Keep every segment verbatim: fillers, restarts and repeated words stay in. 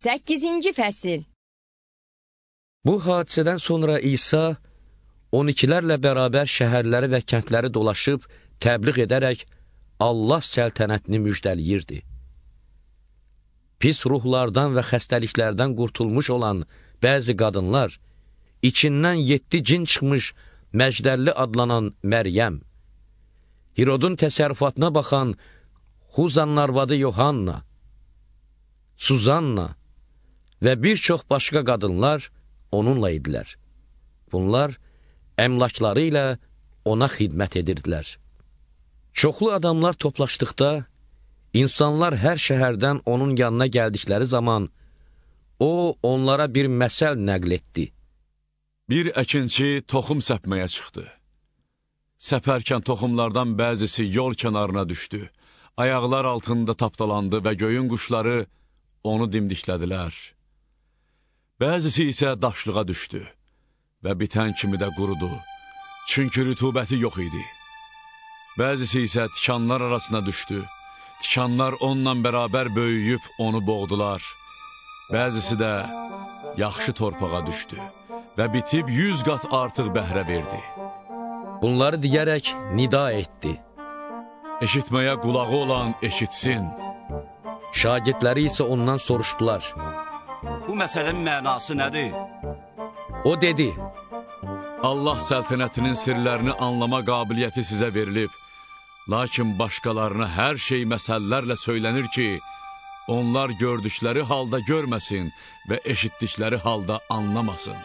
səkkizinci fəsil. Bu hadisədən sonra İsa on ikilərlə bərabər şəhərləri və kəndləri dolaşıb, təbliğ edərək Allah səltənətini müjdəliyirdi. Pis ruhlardan və xəstəliklərdən qurtulmuş olan bəzi qadınlar, içindən yeddi cin çıxmış Məcdəlli adlanan Məryəm, Hirodun təsərrüfatına baxan Xuzanın arvadı Yohanna, Suzanna və bir çox başqa qadınlar onunla idilər. Bunlar əmlakları ilə ona xidmət edirdilər. Çoxlu adamlar toplaşdıqda, insanlar hər şəhərdən onun yanına gəldikləri zaman, o, onlara bir məsəl nəql etdi. Bir əkinçi toxum səpməyə çıxdı. Səpərkən toxumlardan bəzisi yol kənarına düşdü. Ayaqlar altında tapdalandı və göyün quşları onu dimdiklədilər. Bəzisi isə daşlığa düşdü və bitən kimi də qurudu, çünki rütubəti yox idi. Bəzisi isə tikanlar arasına düşdü. Tikanlar onunla bərabər böyüyüb onu boğdular. Bəzisi də yaxşı torpağa düşdü və bitib yüz qat artıq bəhrə verdi. Bunları deyərək nida etdi. Eşitməyə qulağı olan eşitsin. Şagirdləri isə ondan soruşdular. Bu məsələnin mənası nədir? O dedi, Allah səltənətinin sirlərini anlama qabiliyyəti sizə verilib, lakin başqalarına hər şey məsəllərlə söylənir ki, onlar gördükləri halda görməsin və eşitdikləri halda anlamasın.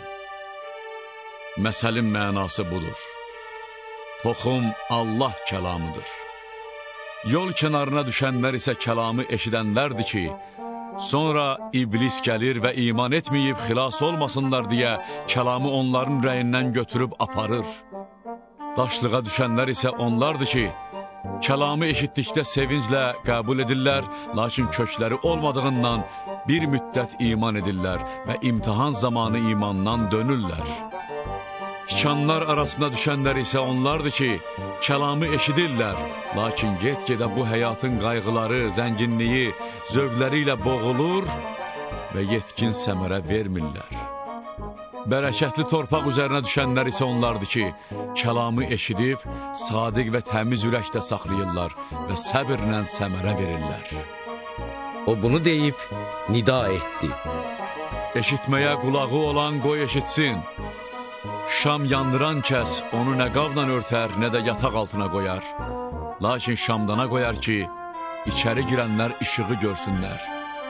Məsəlin mənası budur. Toxum Allah kəlamıdır. Yol kənarına düşənlər isə kəlamı eşidənlərdir ki, sonra iblis gəlir və iman etməyib xilas olmasınlar deyə kəlamı onların ürəyindən götürüb aparır. Daşlığa düşənlər isə onlardır ki, kəlamı eşitdikdə sevinclə qəbul edirlər, lakin kökləri olmadığından bir müddət iman edirlər və imtihan zamanı imandan dönürlər. Tikanlar arasına düşənlər isə onlardır ki, kəlamı eşidirlər, lakin get-gedə bu həyatın qayğıları, zənginliyi, zövqləri ilə boğulur və yetkin səmərə vermirlər. Bərəkətli torpaq üzərinə düşənlər isə onlardır ki, kəlamı eşidib, sadiq və təmiz ürəkdə saxlayırlar və səbirlə səmərə verirlər. O bunu deyib, nida etdi. Eşitməyə qulağı olan qoy eşitsin. Şam yandıran kəs onu nə qabla örtər, nə də yataq altına qoyar. Lakin şamdana qoyar ki, içəri girənlər işığı görsünlər.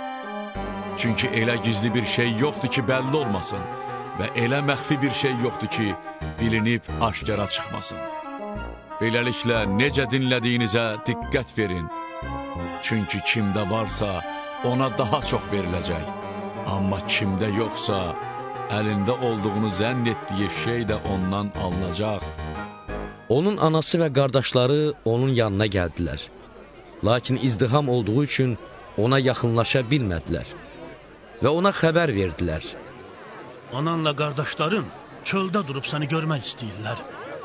Çünki elə gizli bir şey yoxdur ki, bəlli olmasın və elə məxfi bir şey yoxdur ki, bilinib aşkara çıxmasın. Beləliklə, necə dinlədiyinizə diqqət verin. Çünki kimdə varsa, ona daha çox veriləcək. Amma kimdə yoxsa, əlində olduğunu zənn etdiyi şey də ondan alınacaq. Onun anası və qardaşları onun yanına gəldilər. Lakin izdiham olduğu üçün ona yaxınlaşa bilmədilər və ona xəbər verdilər. Ananla qardaşların çöldə durub səni görmək istəyirlər.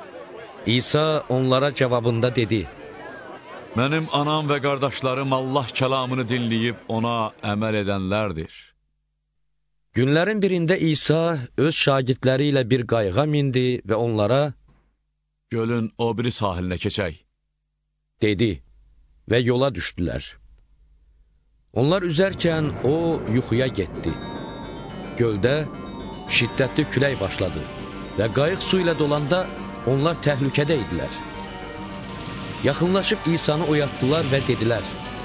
İsa onlara cavabında dedi, Mənim anam və qardaşlarım Allah kəlamını dinləyib ona əməl edənlərdir. Günlərin birində İsa öz şagirdləri ilə bir qayığa mindi və onlara Gölün o biri sahilinə keçək, dedi və yola düşdülər. Onlar üzərkən o yuxuya getdi. Göldə şiddətli külək başladı və qayıq su ilə dolanda onlar təhlükədə idilər. Yaxınlaşıb İsanı oyatdılar və dedilər,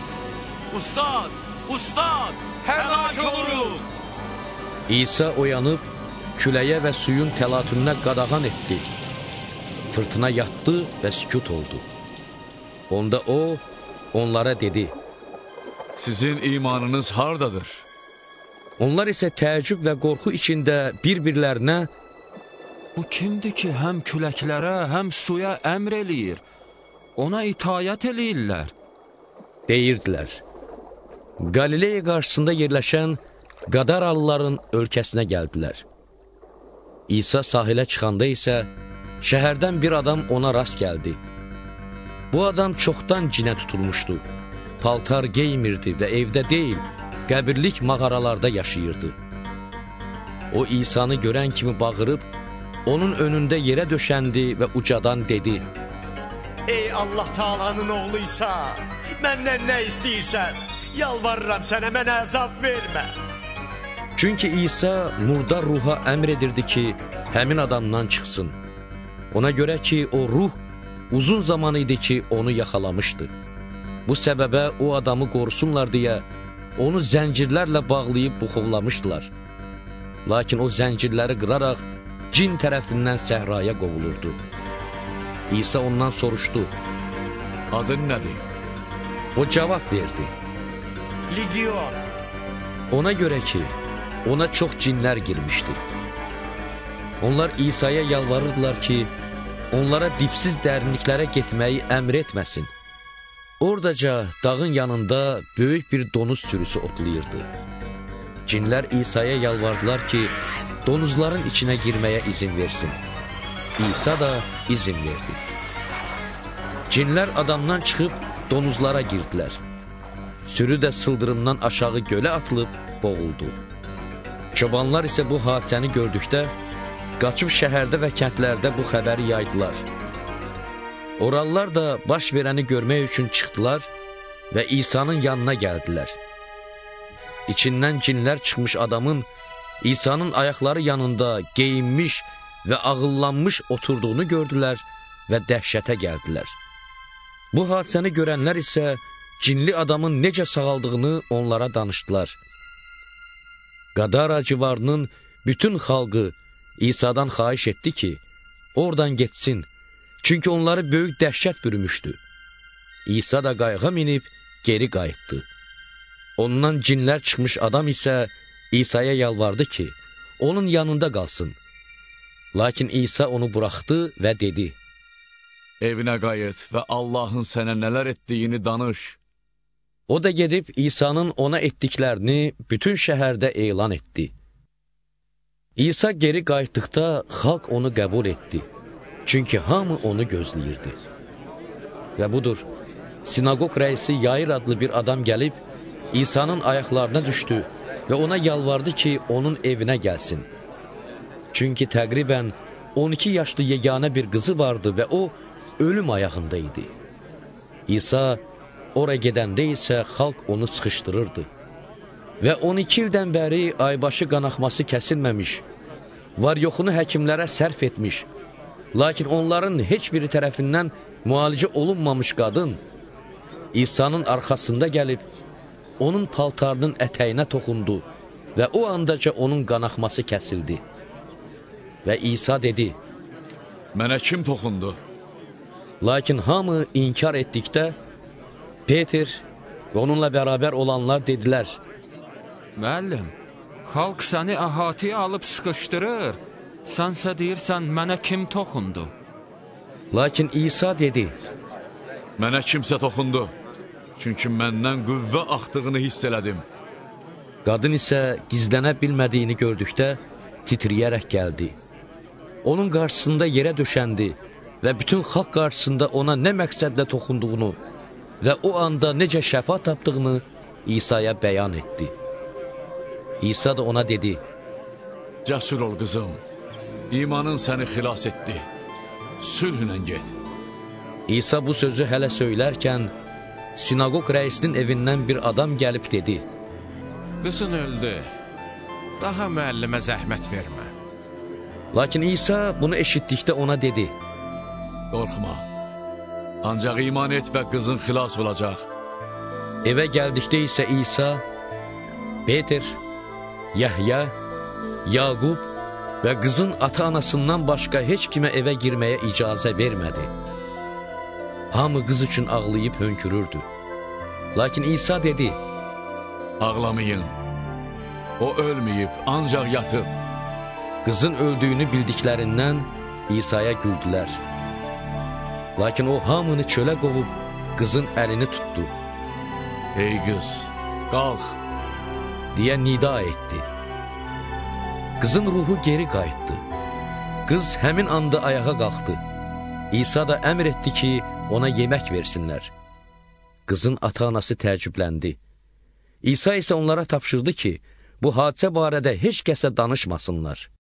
Ustad, ustad, həlak oluruq! İsa oyanıb, küləyə və suyun təlatümünə qadağan etdi. Fırtına yatdı və sükut oldu. Onda o, onlara dedi, Sizin imanınız hardadır? Onlar isə təəccüb və qorxu içində bir-birlərinə, Bu kimdir ki, həm küləklərə, həm suya əmr eləyir, ona itayət eləyirlər, deyirdilər. Qalileya qarşısında yerləşən Qadaralıların ölkəsinə gəldilər. İsa sahilə çıxanda isə şəhərdən bir adam ona rast gəldi. Bu adam çoxdan cinə tutulmuşdu. Paltar geymirdi və evdə deyil, qəbirlik mağaralarda yaşayırdı. O, İsa'nı görən kimi bağırıb, onun önündə yerə döşəndi və ucadan dedi: Ey Allah Taala'nın oğluysa, məndən nə istəyirsən? Yalvarıram sənə, mənə əzab vermə. Çünki İsa murdar ruha əmr edirdi ki, həmin adamdan çıxsın. Ona görə ki, o ruh uzun zaman idi ki, onu yaxalamışdı. Bu səbəbə o adamı qorusunlar deyə, onu zəncirlərlə bağlayıb buxovlamışdılar. Lakin o zəncirləri qıraraq cin tərəfindən səhraya qovulurdu. İsa ondan soruşdu: Adın nədir? O cavab verdi: Legion. Ona görə ki, ona çox cinlər girmişdi. Onlar İsa'ya yalvarırdılar ki, onlara dipsiz dərinliklərə getməyi əmr etməsin. Oradaca dağın yanında böyük bir donuz sürüsü otlayırdı. Cinlər İsa'ya yalvardılar ki, donuzların içinə girməyə izin versin. İsa da izin verdi. Cinlər adamdan çıxıb donuzlara girdilər. Sürü də sıldırımdan aşağı gölə atılıb boğuldu. Çobanlar isə bu hadisəni gördükdə, qaçıb şəhərdə və kəndlərdə bu xəbəri yaydılar. Oralılar da baş verəni görmək üçün çıxdılar və İsa'nın yanına gəldilər. İçindən cinlər çıxmış adamın İsa'nın ayaqları yanında geyinmiş və ağıllanmış oturduğunu gördülər və dəhşətə gəldilər. Bu hadisəni görənlər isə cinli adamın necə sağaldığını onlara danışdılar. Qadara civarının bütün xalqı İsa'dan xahiş etdi ki, oradan getsin, çünki onları böyük dəhşət bürümüşdü. İsa da qayığa minib geri qayıtdı. Ondan cinlər çıxmış adam isə İsa'ya yalvardı ki, onun yanında qalsın. Lakin İsa onu buraxdı və dedi: Evinə qayıt və Allahın sənə nələr etdiyini danış. O da gedib İsa'nın ona etdiklərini bütün şəhərdə elan etdi. İsa geri qayıtdıqda xalq onu qəbul etdi. Çünki hamı onu gözləyirdi. Və budur, sinagog rəisi Yayir adlı bir adam gəlib, İsa'nın ayaqlarına düşdü və ona yalvardı ki, onun evinə gəlsin. Çünki təqribən on iki yaşlı yeganə bir qızı vardı və o, ölüm ayağında idi. İsa ora gedəndə isə xalq onu sıxışdırırdı. Və on iki ildən bəri aybaşı qanaxması kəsilməmiş, var yoxunu həkimlərə sərf etmiş, lakin onların heç biri tərəfindən müalicə olunmamış qadın, İsa'nın arxasında gəlib, onun paltarının ətəyinə toxundu və o andaca onun qanaxması kəsildi. Və İsa dedi: Mənə kim toxundu? Lakin hamı inkar etdikdə, Peter və onunla bərabər olanlar dedilər: Müəllim, xalq səni əhatəyə alıb sıxışdırır, sənsə deyirsən, mənə kim toxundu? Lakin İsa dedi: Mənə kimsə toxundu, çünki məndən qüvvə axdığını hiss elədim. Qadın isə gizlənə bilmədiyini gördükdə titriyərək gəldi. Onun qarşısında yerə döşəndi və bütün xalq qarşısında ona nə məqsədlə toxunduğunu və o anda necə şəfa tapdığını İsa'ya bəyan etdi. İsa da ona dedi: Cəsur ol qızım, imanın səni xilas etdi, sülhlə get. İsa bu sözü hələ söylərkən, sinagog rəisinin evindən bir adam gəlib dedi: Qızın öldü, daha müəllimə zəhmət vermə. Lakin İsa bunu eşitdikdə ona dedi: Qorxma, ancaq iman et və qızın xilas olacaq. Evə gəldikdə isə İsa, Peter, Yəhya, Yaqub və qızın ata-anasından başqa heç kimə evə girməyə icazə vermədi. Hamı qız üçün ağlayıb hönkürürdü. Lakin İsa dedi: Ağlamayın, o ölməyib, ancaq yatıb. Qızın öldüyünü bildiklərindən İsa'ya güldülər. Lakin o hamını çölə qovub qızın əlini tutdu. Ey qız, qalx, deyə nida etdi. Qızın ruhu geri qayıtdı. Qız həmin anda ayağa qalxdı. İsa da əmr etdi ki, ona yemək versinlər. Qızın ata-anası təəccübləndi. İsa isə onlara tapşırdı ki, bu hadisə barədə heç kəsə danışmasınlar.